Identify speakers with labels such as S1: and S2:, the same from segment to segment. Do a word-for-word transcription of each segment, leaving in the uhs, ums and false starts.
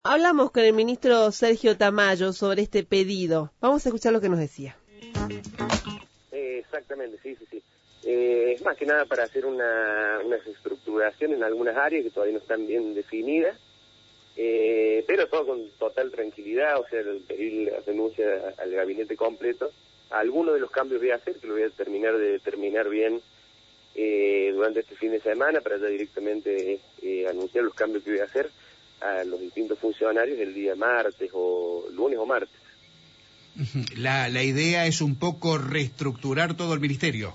S1: Hablamos con el ministro Sergio Tamayo sobre este pedido. Vamos a escuchar lo que nos decía.
S2: Eh, exactamente, sí, sí, sí. Eh, es más que nada para hacer una, una estructuración en algunas áreas que todavía no están bien definidas, eh, pero todo con total tranquilidad, o sea, el pedir la renuncia al gabinete completo. Algunos de los cambios voy a hacer, que lo voy a terminar de determinar bien eh, durante este fin de semana, para ya directamente eh, anunciar los cambios que voy a hacer a los distintos funcionarios el día martes o lunes o martes.
S3: La, la idea es un poco reestructurar todo el ministerio.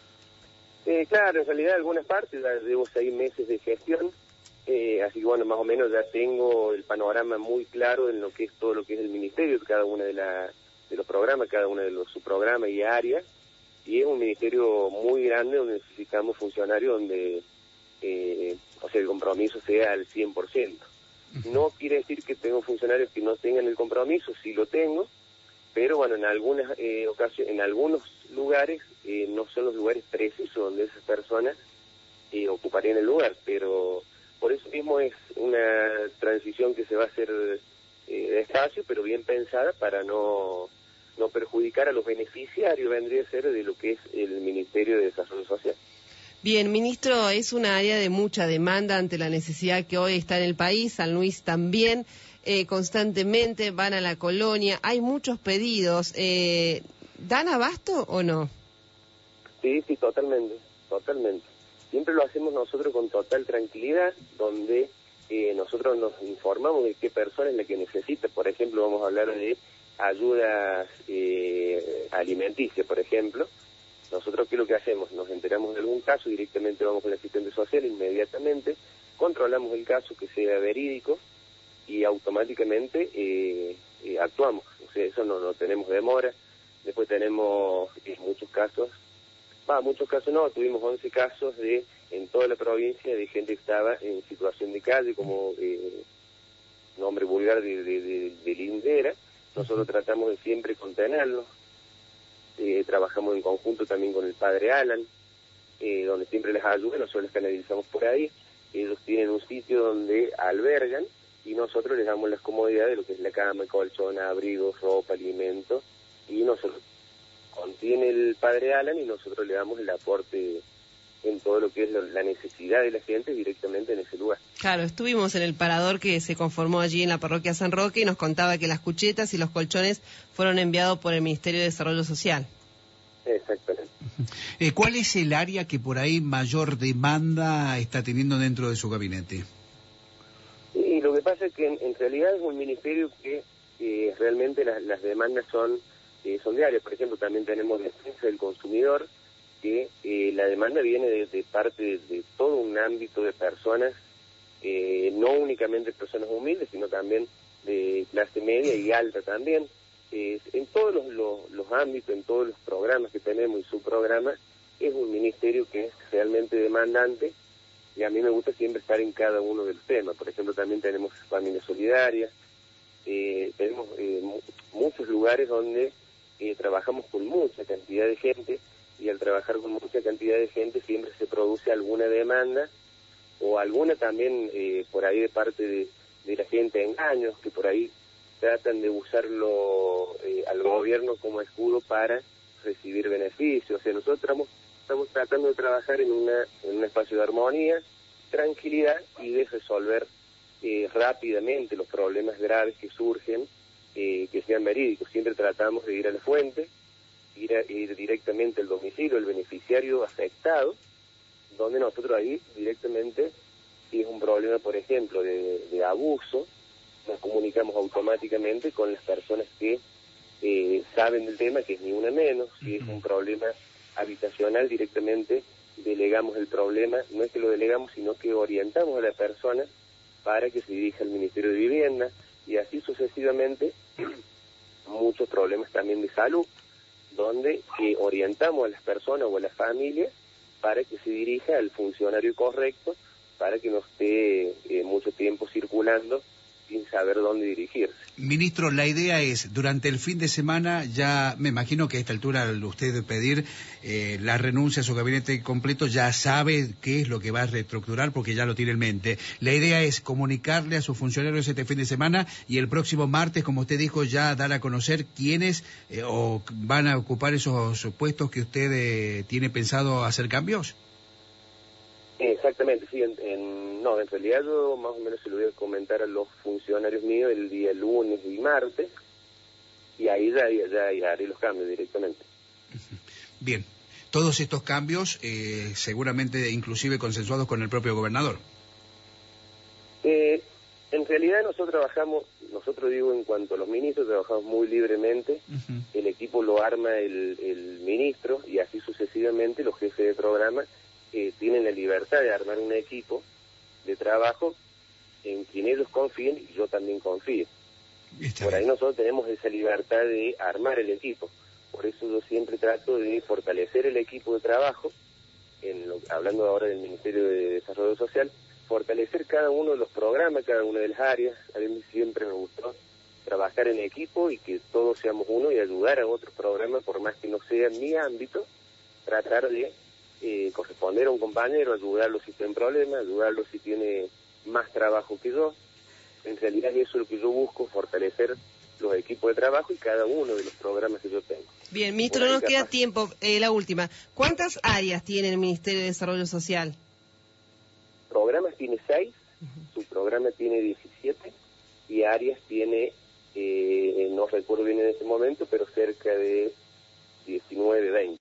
S2: Eh, claro, en realidad algunas partes, ya llevo seis meses de gestión, eh, así que bueno, más o menos ya tengo el panorama muy claro en lo que es todo lo que es el ministerio, cada uno de, la, de los programas, cada uno de los subprogramas y áreas, y es un ministerio muy grande donde necesitamos funcionarios donde, eh, o sea, el compromiso sea al cien por ciento. No quiere decir que tengo funcionarios que no tengan el compromiso, sí lo tengo, pero bueno, en algunas eh, ocasiones, en algunos lugares eh, no son los lugares precisos donde esas personas eh, ocuparían el lugar, pero por eso mismo es una transición que se va a hacer eh, despacio, pero bien pensada para no, no perjudicar a los beneficiarios, vendría a ser de lo que es el Ministerio de Desarrollo Social.
S1: Bien, ministro, es una área de mucha demanda ante la necesidad que hoy está en el país. San Luis también, eh, constantemente van a la colonia, hay muchos pedidos. Eh, ¿Dan abasto o no?
S2: Sí, sí, totalmente, totalmente. Siempre lo hacemos nosotros con total tranquilidad, donde eh, nosotros nos informamos de qué persona es la que necesita. Por ejemplo, vamos a hablar de ayudas eh, alimenticias, por ejemplo. Nosotros, ¿qué es lo que hacemos? Nos enteramos de algún caso, directamente vamos con el asistente social, inmediatamente controlamos el caso que sea verídico y automáticamente eh, eh, actuamos. O sea, eso no, no tenemos demora. Después tenemos eh, muchos casos, va, muchos casos no, tuvimos once casos de en toda la provincia de gente que estaba en situación de calle, como eh, nombre vulgar de, de, de, de lindera. Nosotros tratamos de siempre contenerlos. Eh, trabajamos en conjunto también con el padre Alan, eh, donde siempre les ayuda, nosotros les canalizamos por ahí. Ellos tienen un sitio donde albergan y nosotros les damos las comodidades de lo que es la cama, colchón, abrigo, ropa, alimento, y nosotros contiene el padre Alan y nosotros le damos el aporte en todo lo que es la necesidad de la gente directamente en ese lugar.
S1: Claro, estuvimos en el parador que se conformó allí en la parroquia San Roque y nos contaba que las cuchetas y los colchones fueron enviados por el Ministerio de Desarrollo Social.
S2: Exactamente.
S3: Eh, ¿Cuál es el área que por ahí mayor demanda está teniendo dentro de su gabinete?
S2: Y lo que pasa es que en, en realidad es un ministerio que eh, realmente las, las demandas son, eh, son diarias. Por ejemplo, también tenemos defensa del consumidor, que eh, la demanda viene de, de parte de, de todo un ámbito de personas, eh, no únicamente personas humildes, sino también de clase media y alta también. Eh, en todos los, los, los ámbitos, en todos los programas que tenemos y subprogramas, es un ministerio que es realmente demandante, y a mí me gusta siempre estar en cada uno de los temas. Por ejemplo, también tenemos familias solidarias, eh, tenemos eh, muchos lugares donde eh, trabajamos con mucha cantidad de gente, y al trabajar con mucha cantidad de gente siempre se produce alguna demanda o alguna también eh, por ahí de parte de, de la gente, engaños que por ahí tratan de usarlo eh, al gobierno como escudo para recibir beneficios. O sea, nosotros estamos, estamos tratando de trabajar en, una, en un espacio de armonía, tranquilidad y de resolver eh, rápidamente los problemas graves que surgen, eh, que sean verídicos. Siempre tratamos de ir a la fuente, Ir, a, ir directamente al domicilio del beneficiario afectado, donde nosotros ahí directamente, si es un problema, por ejemplo, de, de abuso, nos comunicamos automáticamente con las personas que eh, saben del tema, que es ni una menos. Si es un problema habitacional, directamente delegamos el problema, no es que lo delegamos, sino que orientamos a la persona para que se dirija al Ministerio de Vivienda, y así sucesivamente. Muchos problemas también de salud, donde eh, orientamos a las personas o a las familias para que se dirija al funcionario correcto, para que no esté eh, mucho tiempo circulando sin saber dónde dirigirse.
S3: Ministro, la idea es, durante el fin de semana, ya me imagino que a esta altura, al usted pedir eh, la renuncia a su gabinete completo, ya sabe qué es lo que va a reestructurar porque ya lo tiene en mente. La idea es comunicarle a sus funcionarios este fin de semana y el próximo martes, como usted dijo, ya dar a conocer quiénes eh, o van a ocupar esos puestos que usted eh, tiene pensado hacer cambios.
S2: Exactamente, sí, en, en, no, en realidad yo más o menos se lo voy a comentar a los funcionarios míos el día lunes y martes, y ahí ya, ya, ya haré los cambios directamente.
S3: Bien, todos estos cambios eh, seguramente inclusive consensuados con el propio gobernador.
S2: Eh, en realidad nosotros trabajamos, nosotros digo en cuanto a los ministros, trabajamos muy libremente, uh-huh. El equipo lo arma el, el ministro y así sucesivamente los jefes de programa eh, tienen la libertad de armar un equipo de trabajo en quien ellos confíen y yo también confío. Está Por bien. Ahí nosotros tenemos esa libertad de armar el equipo. Por eso yo siempre trato de fortalecer el equipo de trabajo, en lo, hablando ahora del Ministerio de Desarrollo Social, fortalecer cada uno de los programas, cada una de las áreas. A mí siempre me gustó trabajar en equipo y que todos seamos uno y ayudar a otros programas, por más que no sea mi ámbito, tratar de eh, corresponder a un compañero, ayudarlo si está en problemas, ayudarlo si tiene más trabajo que yo. En realidad eso es lo que yo busco, fortalecer los equipos de trabajo y cada uno de los programas que yo tengo.
S1: Bien, ministro, no nos queda tiempo. Eh, la última. ¿Cuántas áreas tiene el Ministerio de Desarrollo Social?
S2: Programas tiene seis, uh-huh. Su programa tiene diecisiete y áreas tiene, eh, no recuerdo bien en este momento, pero cerca de diecinueve, veinte.